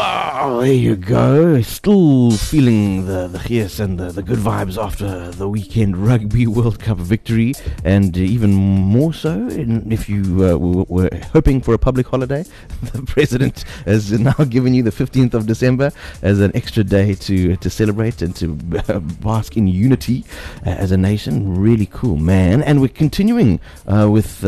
Oh, there you go. Still feeling the yes and the good vibes after the weekend Rugby World Cup victory, and even more so if you were hoping for a public holiday. The president has now given you the 15th of December as an extra day to celebrate and to bask in unity as a nation. Really cool, man. And we're continuing with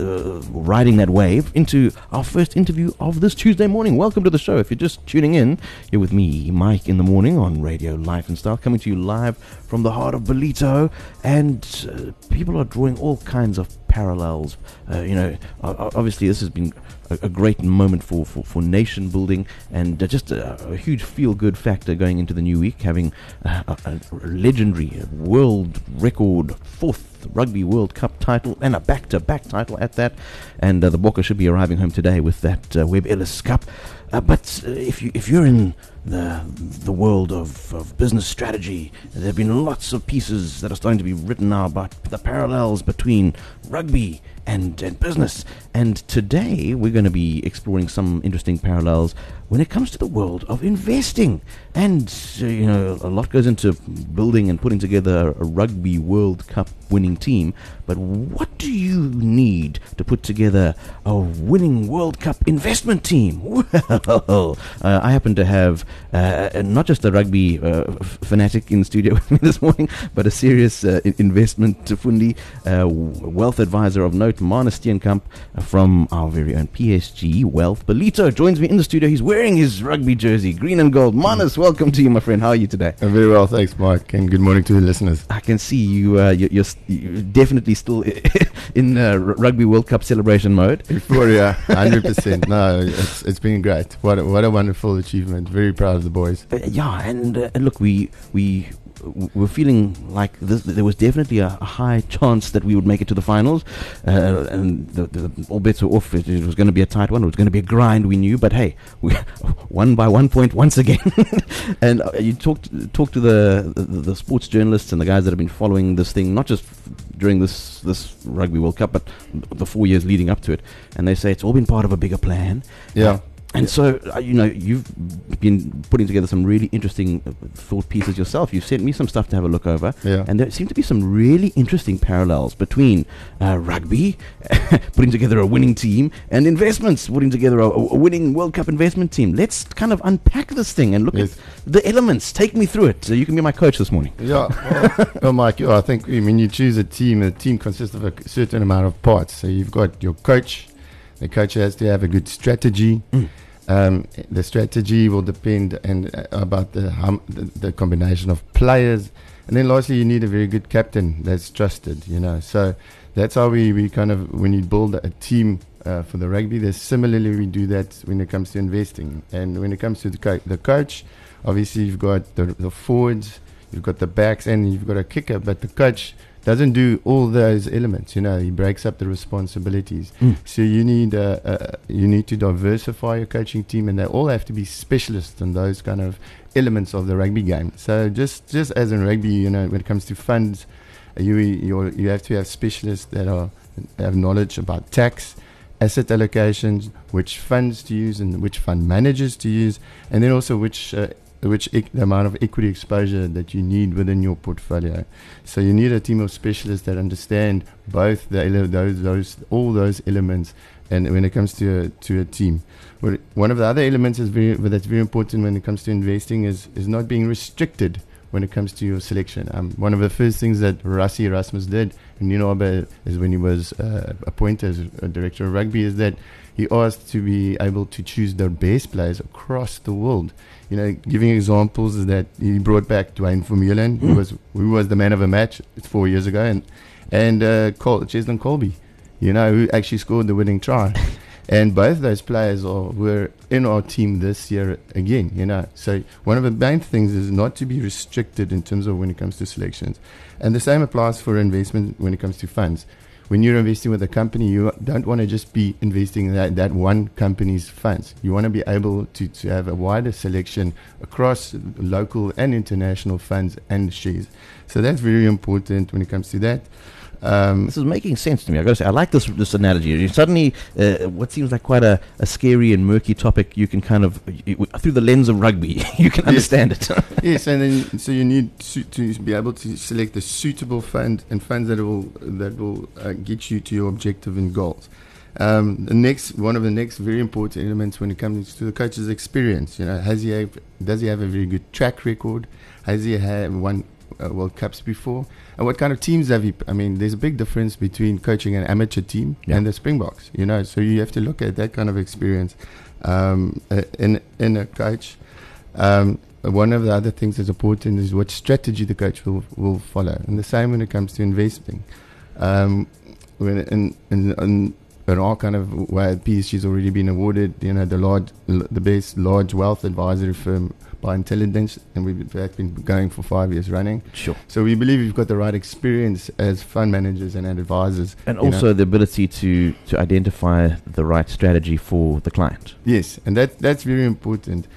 riding that wave into our first interview of this Tuesday morning. Welcome to the show. If you're just tuning in, you're with me, Mike, in the morning on Radio Life and Style, coming to you live from the heart of Ballito. And people are drawing all kinds of parallels. Obviously this has been a great moment for nation building, and just a huge feel-good factor going into the new week, having a legendary world record 4th Rugby World Cup title, and a back-to-back title at that. And the Bokke should be arriving home today with that Webb Ellis Cup. But if you're in the world of business strategy, there have been lots of pieces that are starting to be written now about the parallels between rugby and business. And today we're going to be exploring some interesting parallels when it comes to the world of investing. And a lot goes into building and putting together a Rugby World Cup winning team. But what do you need to put together a winning World Cup investment team? Well, I happen to have not just a rugby fanatic in the studio with me this morning, but a serious investment fundi, wealth advisor of note, Manus Steenkamp from our very own PSG Wealth. Ballito joins me in the studio. He's wearing his rugby jersey, green and gold. Manus, welcome to you, my friend. How are you today? I'm very well, thanks, Mike, and good morning to the listeners. I can see you're definitely still in Rugby World Cup celebration mode. Euphoria, 100%. No, it's been great. What a wonderful achievement. Very proud of the boys. Look, we're feeling like there was definitely a high chance that we would make it to the finals, and all bets were off. It was going to be a tight one. It was going to be a grind, we knew, but hey, we won by 1 point once again. And you talk to the sports journalists and the guys that have been following this thing, not just during this Rugby World Cup, but the 4 years leading up to it, and they say it's all been part of a bigger plan. Yeah. And so, you've been putting together some really interesting thought pieces yourself. You've sent me some stuff to have a look over. Yeah. And there seem to be some really interesting parallels between rugby, putting together a winning team, and investments, putting together a winning World Cup investment team. Let's kind of unpack this thing and look at the elements. Take me through it. So you can be my coach this morning. Yeah. Well, Mike, I think when you choose a team consists of a certain amount of parts. So you've got your coach. The coach has to have a good strategy. The strategy will depend about the combination of players, and then lastly you need a very good captain that's trusted. So that's how we kind of, when you build a team for the rugby, similarly we do that when it comes to investing. And when it comes to the coach, obviously you've got the forwards, you've got the backs, and you've got a kicker, but the coach doesn't do all those elements. He breaks up the responsibilities. So you need to diversify your coaching team, and they all have to be specialists in those kind of elements of the rugby game. So just as in rugby, when it comes to funds, you have to have specialists that have knowledge about tax, asset allocations, which funds to use and which fund managers to use, and then also the amount of equity exposure that you need within your portfolio. So you need a team of specialists that understand both all those elements. And when it comes to a team, one of the other elements that's very important when it comes to investing is not being restricted when it comes to your selection. One of the first things that Rassie Erasmus did, and is when he was appointed as a director of rugby, is that he asked to be able to choose the best players across the world. Giving examples is that he brought back Dwayne Vermeulen, who was the man of the match 4 years ago, and Cheslin Colby, who actually scored the winning try. And both those players were in our team this year again, So one of the main things is not to be restricted in terms of when it comes to selections. And the same applies for investment when it comes to funds. When you're investing with a company, you don't want to just be investing in that one company's funds. You want to be able to have a wider selection across local and international funds and shares. So that's very important when it comes to that. This is making sense to me. I got to say, I like this analogy. You suddenly, what seems like quite a scary and murky topic, you can kind of, through the lens of rugby, you can understand it. Yes, and then so you need to be able to select a suitable fund and funds that will get you to your objective and goals. One of the next very important elements when it comes to the coach's experience, does he have a very good track record? Has he won World Cups before? And what kind of teams have he? I mean, there's a big difference between coaching an amateur team and the Springboks. So you have to look at that kind of experience in a coach. One of the other things that's important is what strategy the coach will follow, and the same when it comes to investing. In our kind of way, PSG's already been awarded, the best large wealth advisory firm by Intelligence, and we've been going for 5 years running. Sure. So we believe we've got the right experience as fund managers and advisors, and also the ability to identify the right strategy for the client. Yes, and that's very important.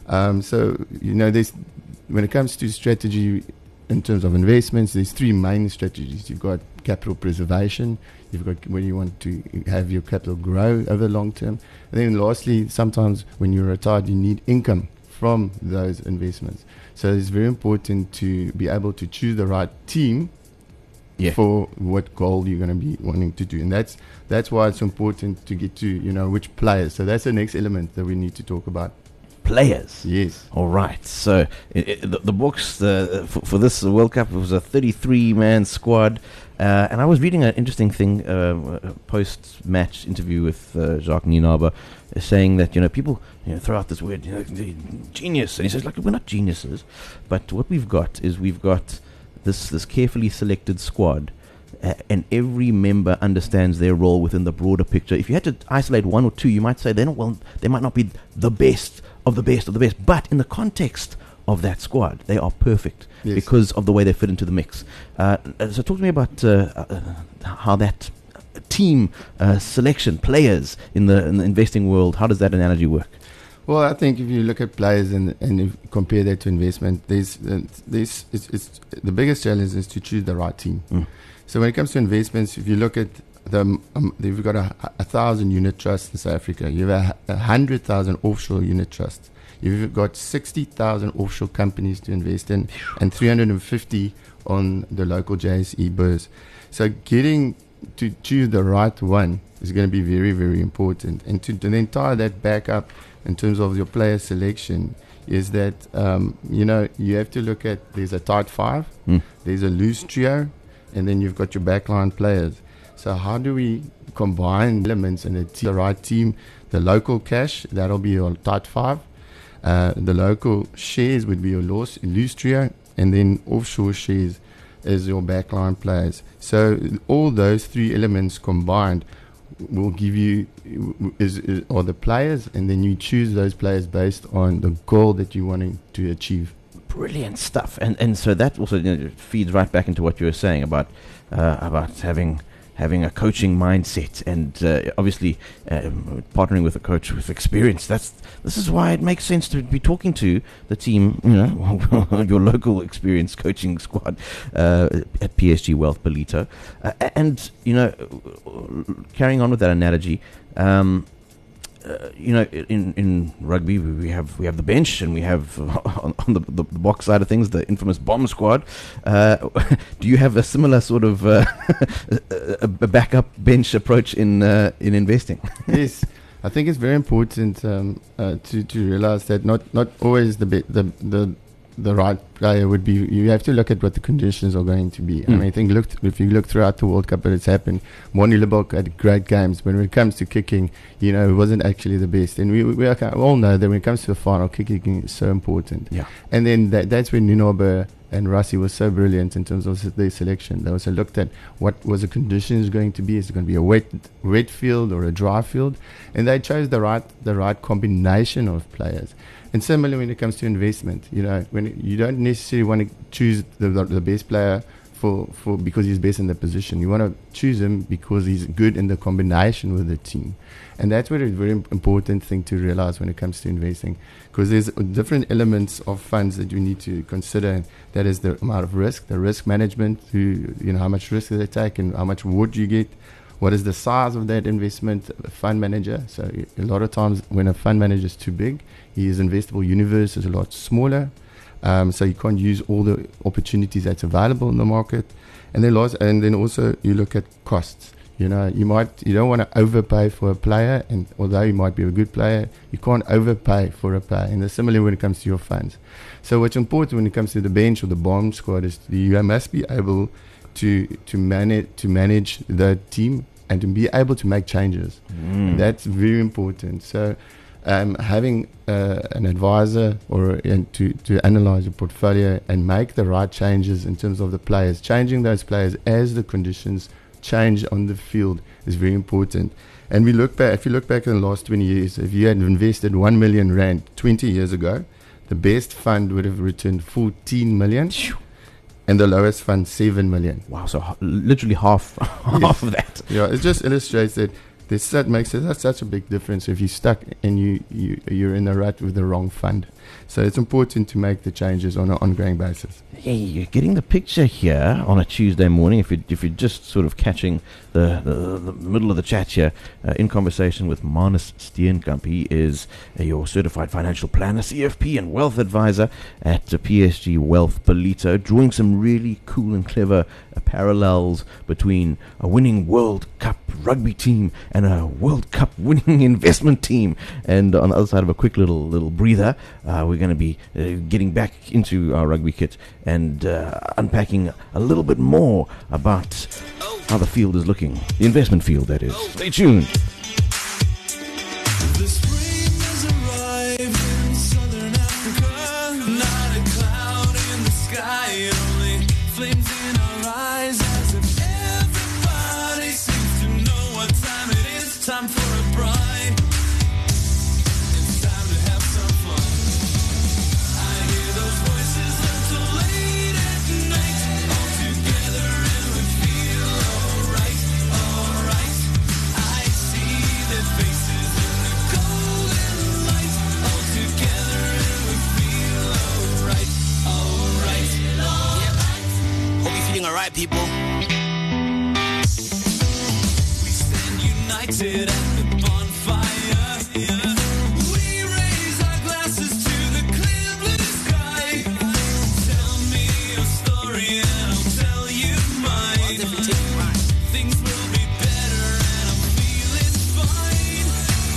There's when it comes to strategy in terms of investments, there's three main strategies. You've got capital preservation. You've got when you want to have your capital grow over the long term. And then lastly, sometimes when you're retired, you need income from those investments. So it's very important to be able to choose the right team for what goal you're going to be wanting to do. And that's why it's important to get to, which players. So that's the next element that we need to talk about. Players. Yes. All right. So the books for this World Cup, it was a 33-man squad. And I was reading an interesting thing, a post-match interview with Jacques Nienaber, saying that, people throw out this word, genius. And he says, we're not geniuses. But what we've got is this carefully selected squad, and every member understands their role within the broader picture. If you had to isolate one or two, you might say, they might not be the best of the best of the best. But in the context of that squad, they are perfect because of the way they fit into the mix. So talk to me about how that team selection, players in the investing world, how does that analogy work? Well, I think if you look at players and if compare that to investment, it's the biggest challenge is to choose the right team. So when it comes to investments, if you look at we've got 1,000 unit trusts in South Africa. You have 100,000 offshore unit trusts. You've got 60,000 offshore companies to invest in, and 350 on the local JSE Beurs. So getting to choose the right one is going to be very, very important. And to then tie that back up in terms of your player selection is that, you have to look at, there's a tight five, there's a loose trio, and then you've got your backline players. So how do we combine elements in the right team? The local cash, that'll be your tight five. The local shares would be your loose trio, and then offshore shares is your backline players. So all those three elements combined will give you are the players, and then you choose those players based on the goal that you're wanting to achieve. Brilliant stuff, and so that also feeds right back into what you were saying about having a coaching mindset, and obviously partnering with a coach with experience. This is why it makes sense to be talking to the team, your local experienced coaching squad at PSG Wealth Ballito, and carrying on with that analogy. In rugby we have the bench, and we have on the box side of things the infamous bomb squad. Do you have a similar sort of a backup bench approach in investing? Yes, I think it's very important to realize that not always the right player would be. You have to look at what the conditions are going to be. I mean, I think if you look throughout the World Cup, that it's happened. Moni Lebok had great games, but when it comes to kicking, it wasn't actually the best. And we all know that when it comes to the final, kicking is so important. Yeah. And then that's when Nienaber and Rassie was so brilliant in terms of their selection. They also looked at what was the conditions going to be. Is it going to be a wet field or a dry field? And they chose the right combination of players. And similarly, when it comes to investment, when you don't necessarily want to choose the best player because he's best in the position. You want to choose him because he's good in the combination with the team. And that's what is a very important thing to realize when it comes to investing, because there's different elements of funds that you need to consider. That is the amount of risk, the risk management, how much risk do they take and how much reward you get. What is the size of that investment fund manager? So a lot of times when a fund manager is too big, his investable universe is a lot smaller. So you can't use all the opportunities that's available in the market. And then also you look at costs. You don't want to overpay for a player, and although you might be a good player, you can't overpay for a player. And similarly when it comes to your funds. So what's important when it comes to the bench or the bomb squad is you must be able to manage the team and to be able to make changes. That's very important. So having an advisor to analyze your portfolio and make the right changes in terms of the players, changing those players as the conditions change on the field is very important. And if you look back in the last 20 years, if you had invested 1 million rand 20 years ago, the best fund would have returned 14 million. And the lowest fund, 7 million. Wow, so literally half of that. Yeah, it just illustrates that that makes it such a big difference if you're stuck and you're in a rut with the wrong fund. So it's important to make the changes on an ongoing basis. Yeah, you're getting the picture here on a Tuesday morning. If you're just sort of catching the middle of the chat here, in conversation with Manus Steenkamp. He is your certified financial planner, CFP, and wealth advisor at PSG Wealth Ballito, drawing some really cool and clever parallels between a winning World Cup rugby team and a World Cup winning investment team. And on the other side of a quick little breather, we're going to be getting back into our rugby kit and unpacking a little bit more about how the field is looking. The investment field, that is. Stay tuned. The spring has arrived in southern Africa. Not a cloud in the sky, only flames in our eyes. As if everybody seems to know what time it is. Time for a bride. It's time to have some fun. I hear those voices until late at night. All together and we feel alright, alright. I see their faces in the golden light. All together and we feel alright, alright. Yeah. Hope you're feeling alright, people. We stand united at the bonfire. We raise our glasses to the clear blue sky. Tell me your story and I'll tell you mine. Things will be better and I'm feeling fine.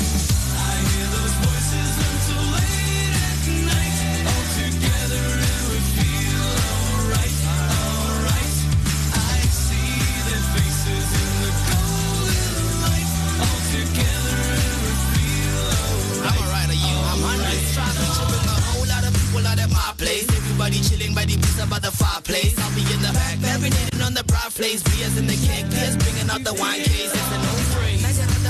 I hear those voices until late at night. All together and we feel alright, alright. I see their faces in the golden light. All together and we feel alright. I'm alright, are you? I'm alright. Trying to chill with a whole lot of people out at my place. Everybody chilling by the pizza by the fireplace. I'll be in the back, marinating on the broad place. Beers in the cake, beers bringing out the wine case. It's a no phrase.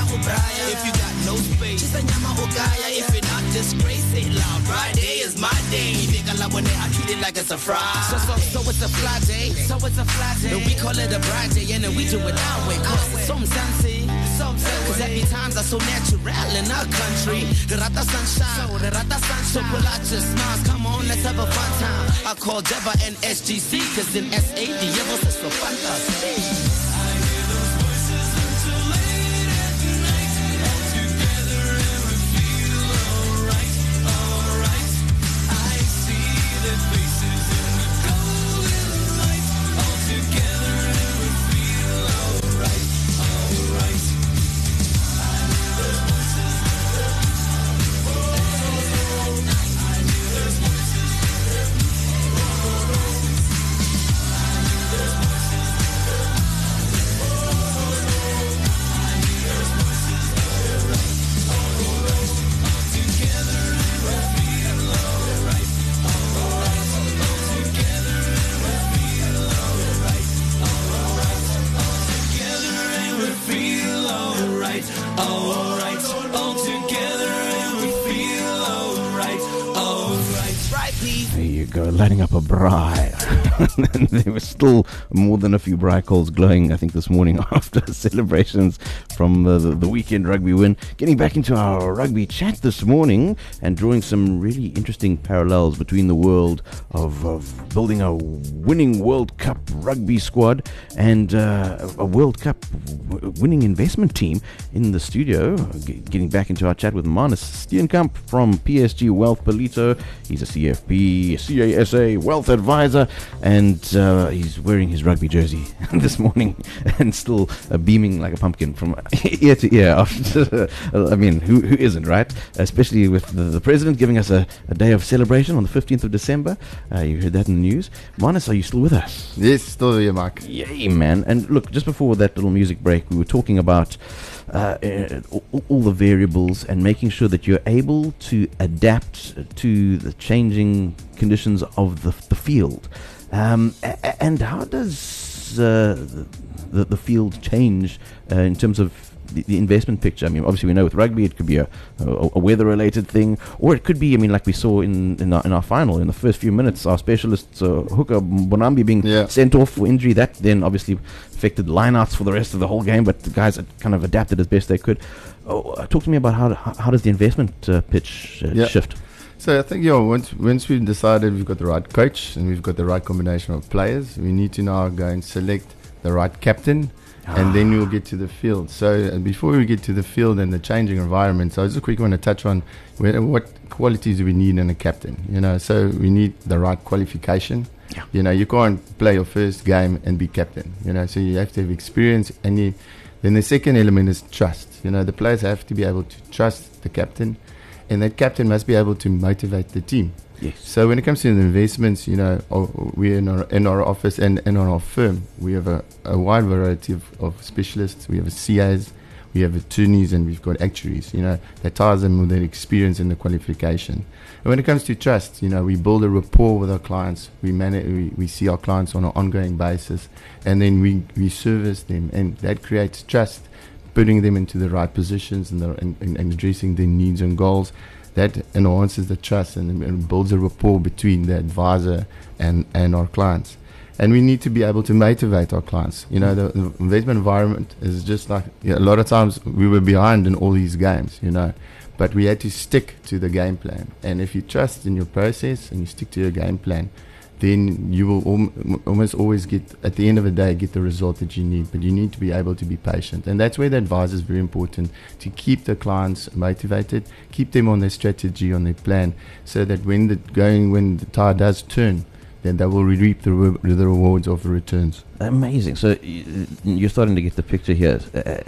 If you got no space, just a nyama ogaya. If you're not disgrace, say it loud. Friday is my day. Nigga, love when I treat it like it's a Friday. So it's a fly day. So it's a fly day. And we call it a bride day, and then we do it our way. Cause some fancy. Cause every times are so natural in our country. The Rata sunshine, so pull out your smiles. Come on, let's have a fun time. I call Deva and SGC, cause in SA, the Yevos is so fantastic. I hear those voices until late at night. All together and we feel alright, alright. I see their faces in the golden light. All together and we feel alright, alright. There you go, lighting up a braai. And there was still more than a few bright coals glowing, I think, this morning after celebrations from the weekend rugby win. Getting back into our rugby chat this morning and drawing some really interesting parallels between the world of building a winning World Cup rugby squad and a World Cup winning investment team. In the studio, getting back into our chat with Manus Steenkamp from PSG Wealth Polito. He's a CFP, CASA wealth advisor, and he's wearing his rugby jersey this morning and still beaming like a pumpkin from ear to ear. After, I mean, who isn't, right? Especially with the president giving us a day of celebration on the 15th of December. You heard that in the news. Manus, are you still with us? Yes, still here, Mike. Yay, man. And look, just before that little music break, we were talking about all the variables and making sure that you're able to adapt to the changing conditions of the field. And how does the field change in terms of the investment picture? I mean, obviously we know with rugby it could be a weather-related thing, or it could be, I mean, like we saw in our final, in the first few minutes, our specialist hooker Bonambi being sent off for injury. That then obviously affected lineouts for the rest of the whole game, but the guys had kind of adapted as best they could. Talk to me about how does the investment pitch shift? So I think, once we've decided we've got the right coach and we've got the right combination of players, we need to now go and select the right captain, and then we'll get to the field. So before we get to the field and the changing environment, so I just quickly want to touch on what qualities do we need in a captain. So we need the right qualification. You can't play your first game and be captain. So you have to have experience, and then the second element is trust. The players have to be able to trust the captain, and that captain must be able to motivate the team. Yes. So when it comes to the investments, we in our office and on our firm, we have a wide variety of specialists. We have CAs, we have attorneys, and we've got actuaries. That ties them with their experience in the qualification. And when it comes to trust, we build a rapport with our clients. We see our clients on an ongoing basis, and then we service them, and that creates trust, putting them into the right positions and addressing their needs and goals. That enhances the trust and builds a rapport between the advisor and our clients. And we need to be able to motivate our clients. The investment environment is just like, a lot of times we were behind in all these games, but we had to stick to the game plan. And if you trust in your process and you stick to your game plan, then you will almost always at the end of the day, get the result that you need. But you need to be able to be patient. And that's where the advisor is very important, to keep the clients motivated, keep them on their strategy, on their plan, so that when the tide does turn, then they will reap the rewards of the returns. Amazing. So you're starting to get the picture here.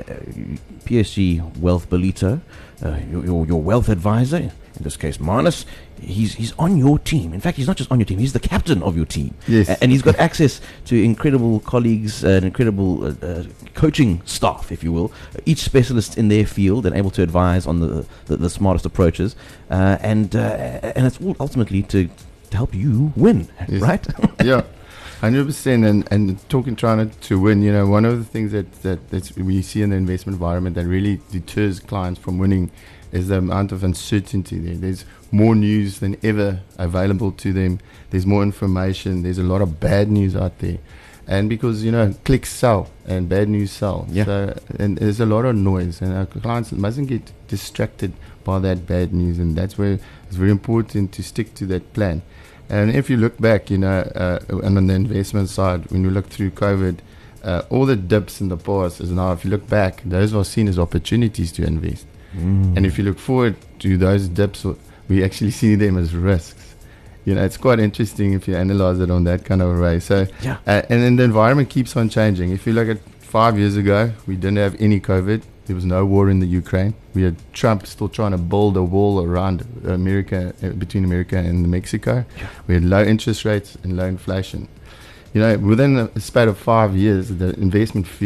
PSG Wealth Polito, your wealth advisor, in this case Manus, he's on your team. In fact, he's not just on your team, he's the captain of your team. Yes. And he's got access to incredible colleagues and incredible coaching staff, if you will, each specialist in their field and able to advise on the smartest approaches. And it's all ultimately to help you win, yes. Right? Yeah, 100%. And trying to win, one of the things that we see in the investment environment that really deters clients from winning is the amount of uncertainty there. There's more news than ever available to them. There's more information. There's a lot of bad news out there. And because, clicks sell and bad news sell. Yeah. So, and there's a lot of noise, and our clients mustn't get distracted by that bad news. And that's where it's very important to stick to that plan. And if you look back, on the investment side, when you look through COVID, all the dips in the past is now, if you look back, those are seen as opportunities to invest. And if you look forward to those dips, we actually see them as risks. It's quite interesting if you analyze it on that kind of a way. So, Yeah. And then the environment keeps on changing. If you look at 5 years ago, we didn't have any COVID. There was no war in the Ukraine. We had Trump still trying to build a wall around America, between America and Mexico. Yeah. We had low interest rates and low inflation. Within a span of 5 years, the investment field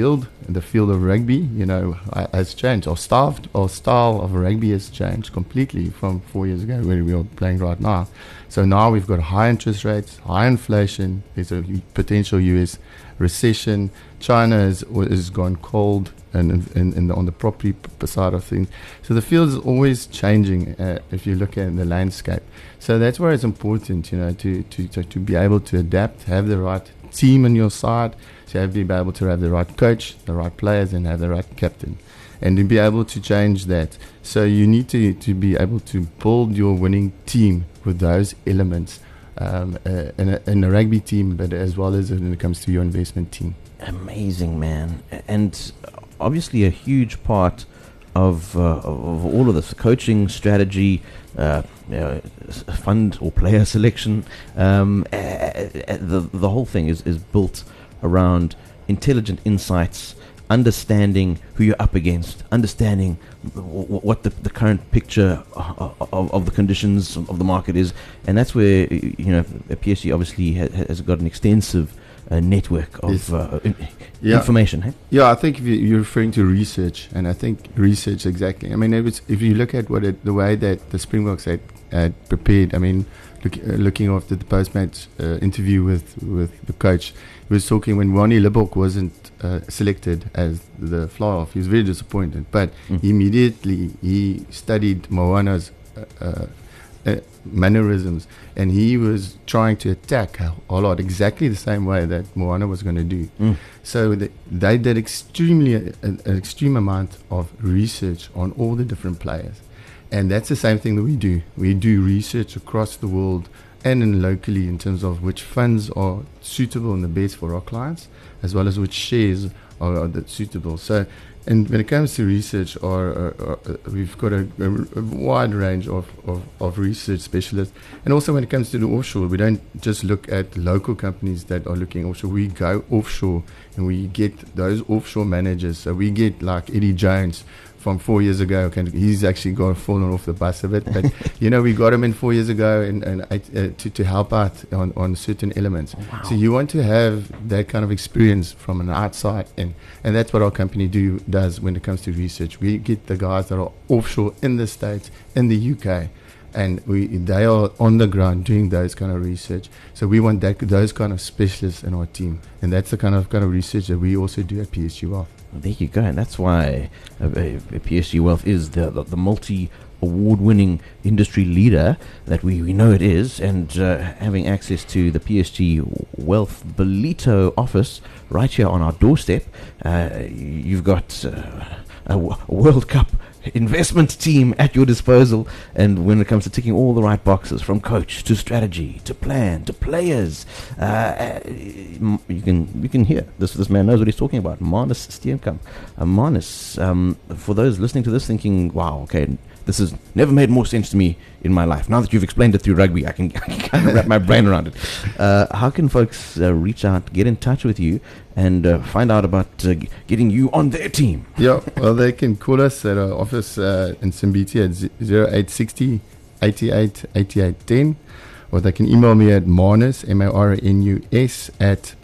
the field of rugby, has changed. Our style of rugby has changed completely from 4 years ago where we are playing right now. So now we've got high interest rates, high inflation. There's a potential US recession. China has gone cold and on the property side of things. So the field is always changing if you look at the landscape. So that's why it's important, to be able to adapt, have the right team on your side, to be able to have the right coach, the right players, and have the right captain, and to be able to change that. So you need to be able to build your winning team with those elements in a rugby team, but as well as when it comes to your investment team. Amazing, man. And obviously a huge part of all of this, coaching strategy, fund or player selection, the whole thing is built around intelligent insights, understanding who you're up against, understanding what the current picture of the conditions of the market is, and that's where PSG obviously has got an extensive network of information. Hey? Yeah, I think you're referring to research, and I think research exactly. I mean, if you look at the way that the Springboks had prepared. I mean, looking after the post-match interview with the coach, he was talking when Ronnie Libbok wasn't selected as the fly-off. He was very disappointed, but immediately he studied Moana's mannerisms, and he was trying to attack a lot exactly the same way that Moana was going to do. So they did an extreme amount of research on all the different players, and that's the same thing that we do. We do research across the world and locally in terms of which funds are suitable and the best for our clients, as well as which shares are suitable. So, and when it comes to research, we've got a wide range of research specialists. And also when it comes to the offshore, we don't just look at local companies that are looking offshore. We go offshore and we get those offshore managers. So we get like Eddie Jones from 4 years ago. He's actually fallen off the bus a bit, but we got him in 4 years ago and to help out on certain elements. Oh, wow. So you want to have that kind of experience from an outside, and that's what our company does when it comes to research. We get the guys that are offshore in the States, in the UK, and they are on the ground doing those kind of research. So we want those kind of specialists in our team, and that's the kind of research that we also do at PSG Wealth. There you go, and that's why PSG Wealth is the multi-award-winning industry leader that we know it is, and having access to the PSG Wealth Ballito office right here on our doorstep, you've got a World Cup investment team at your disposal, and when it comes to ticking all the right boxes, from coach to strategy to plan to players, you can hear this man knows what he's talking about. Marnus Steenkamp. Marnus, for those listening to this thinking, wow, okay, this has never made more sense to me in my life. Now that you've explained it through rugby, I can kind of wrap my brain around it. How can folks reach out, get in touch with you, and find out about getting you on their team? Yeah, well, they can call us at our office in Simbiti at 0860 88 88 10, or they can email me at Marnus, MARNUS, at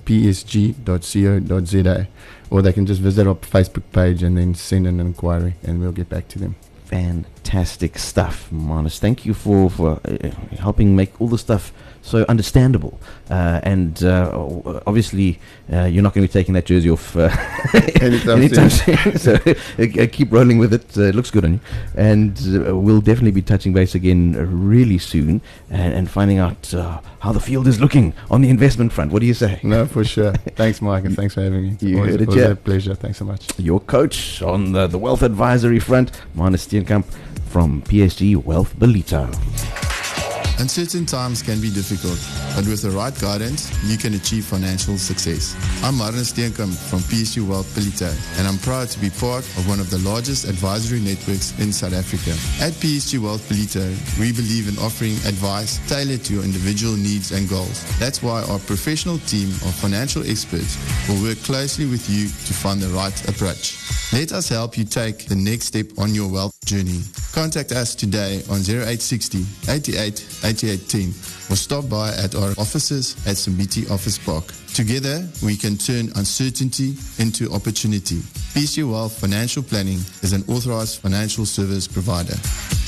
psg.co.za, or they can just visit our Facebook page and then send an inquiry, and we'll get back to them. Fantastic stuff, Marnus. Thank you for helping make all the stuff so understandable. And obviously, you're not going to be taking that jersey off anytime soon. So keep rolling with it. It looks good on you. And we'll definitely be touching base again really soon and finding out how the field is looking on the investment front. What do you say? No, for sure. Thanks, Mike, and thanks for having me. You heard it, It was a pleasure. Thanks so much. Your coach on the wealth advisory front, Marnus Steenkamp from PSG Wealth Ballito. Uncertain times can be difficult, but with the right guidance, you can achieve financial success. I'm Marnus Steenkamp from PSG Wealth Ballito, and I'm proud to be part of one of the largest advisory networks in South Africa. At PSG Wealth Ballito, we believe in offering advice tailored to your individual needs and goals. That's why our professional team of financial experts will work closely with you to find the right approach. Let us help you take the next step on your wealth journey. Contact us today on 0860 88 8810 or stop by at our offices at Simbiti Office Park. Together, we can turn uncertainty into opportunity. PC Wealth Financial Planning is an authorized financial service provider.